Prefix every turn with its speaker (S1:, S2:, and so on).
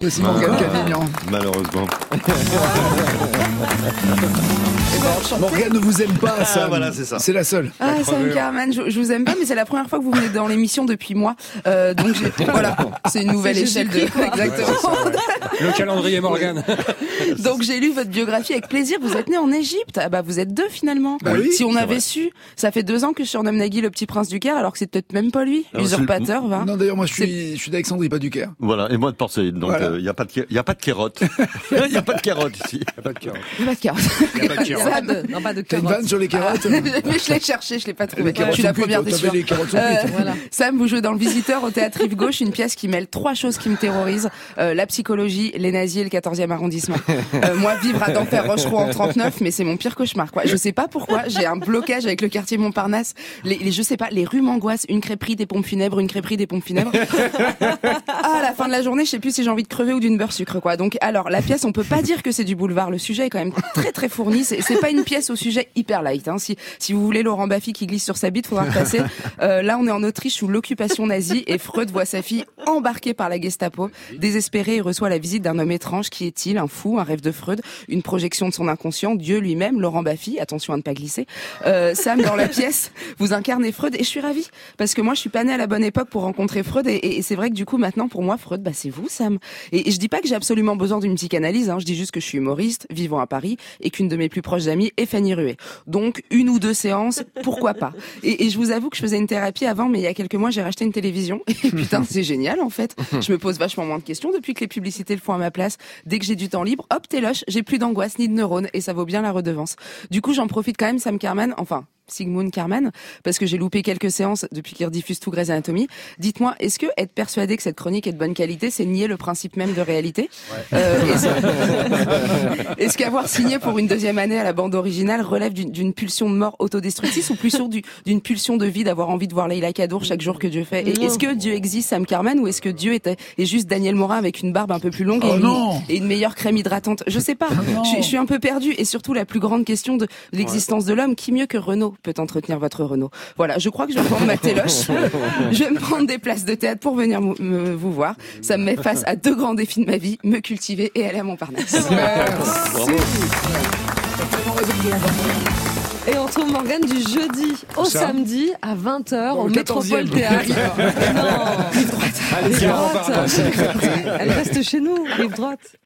S1: C'est Morgane Cavignan.
S2: Malheureusement.
S1: Morgane ne vous aime pas, ça.
S2: Voilà, c'est ça.
S1: C'est la seule.
S3: Ah, Sam Carman, je vous aime pas, mais c'est la première fois que vous venez dans l'émission depuis moi. Donc voilà, c'est une nouvelle échelle de. Exactement.
S4: Le calendrier Morgane.
S3: Donc j'ai lu votre biographie avec plaisir. Vous êtes né en Égypte. Ah bah vous êtes deux finalement.
S1: Bah oui,
S3: si on
S2: c'est
S3: avait
S2: vrai.
S3: su, ça fait 2 ans que je surnomme Nagui le petit prince du Caire, alors que c'est peut-être même pas lui.
S2: Alors,
S3: Usurpateur, va.
S1: Non, d'ailleurs, moi, je suis d'Alexandrie, pas du Caire.
S2: Voilà, et moi de Porcelaine. Donc, il
S1: Voilà.
S2: n'y a pas de carotte. Il n'y a pas de carotte ici.
S4: Pas de cœur.
S3: Il y a pas de carotte.
S4: Il y a pas de carotte.
S3: Sam,
S5: Non, pas de
S1: T'as une
S5: carotte.
S1: vanne sur les carottes?
S3: mais je l'ai cherché, je l'ai pas trouvé.
S1: Les carottes
S3: Je suis la
S1: sont cuites,
S3: première des
S1: t'avais
S3: sûrs.
S1: les carottes sont cuites.
S5: Voilà.
S3: Sam, vous jouez dans Le Visiteur au théâtre Rive Gauche, une pièce qui mêle 3 choses qui me terrorisent, la psychologie, les nazis et le 14e arrondissement. Moi, vivre à d'enfer Rochereau en 39, mais c'est mon pire cauchemar, quoi. Je sais pas pourquoi, j'ai un blocage avec le quartier Montparnasse, je sais pas, les rues m'angoissent, une crêperie, des pompes funèbres, une crêperie, des pompes funèbres. Ah, à la fin de la journée, je sais plus si j'ai envie de crever ou d'une beurre sucre, quoi. Donc, alors, la pièce, on peut pas dire que c'est du boulevard, le sujet est quand même très très fourni, c'est pas une pièce au sujet hyper light, hein. Si vous voulez Laurent Baffy qui glisse sur sa bite, faudra repasser. Là, on est en Autriche sous l'occupation nazie et Freud voit sa fille embarquée par la Gestapo. Désespéré, il reçoit la visite d'un homme étrange. Qui est-il? Un fou, un rêve de Freud, une projection de son inconscient, Dieu lui-même, Laurent Baffy. Attention à ne pas glisser. Sam, dans la pièce, vous incarnez Freud et je suis ravie parce que moi, je suis pas née à la bonne époque pour rencontrer Freud et c'est vrai que du coup, maintenant, pour moi, Freud, bah, c'est vous, Sam. Et je dis pas que j'ai absolument besoin d'une psychanalyse, hein. Je dis juste que je suis humoriste, vivant à Paris et qu'une de mes plus proches amies est Fanny Ruet. Donc, 1 ou 2 séances, pourquoi pas. Et je vous avoue que je faisais une thérapie avant, mais il y a quelques mois, j'ai racheté une télévision. Et putain, c'est génial, en fait. Je me pose vachement moins de questions depuis que les publicités le font à ma place. Dès que j'ai du temps libre, hop, téloche, j'ai plus d'angoisse ni de neurones et ça vaut bien la redevance. Du coup, j'en profite quand même, Sam Carman, enfin, Sigmund Carman, parce que j'ai loupé quelques séances depuis qu'il rediffuse tout Grey's Anatomy. Dites-moi, est-ce que être persuadé que cette chronique est de bonne qualité, c'est nier le principe même de réalité? Est-ce qu'avoir signé pour une 2e année à la bande originale relève d'une pulsion de mort autodestructrice ou plus sûr d'une pulsion de vie, d'avoir envie de voir Leila Kadour chaque jour que Dieu fait? Et est-ce que Dieu existe, Sam Carman, ou est-ce que Dieu est juste Daniel Morin avec une barbe un peu plus longue et une meilleure crème hydratante? Je sais pas. Je suis un peu perdue. Et surtout, la plus grande question de l'existence de l'homme, qui mieux que Renaud peut entretenir votre Renault? Voilà, je crois que je vais prendre ma téloche. Je vais me prendre des places de théâtre pour venir vous voir. Ça me met face à 2 grands défis de ma vie, me cultiver et aller à Montparnasse.
S1: Merci.
S5: Et on retrouve Morgane du jeudi au samedi à 20h
S1: Dans
S5: au
S1: le
S5: Métropole
S1: 14e.
S5: Théâtre. Non,
S4: Allez,
S5: rive
S4: viens,
S5: droite.
S4: Montparnasse.
S5: Elle reste chez nous, rive droite.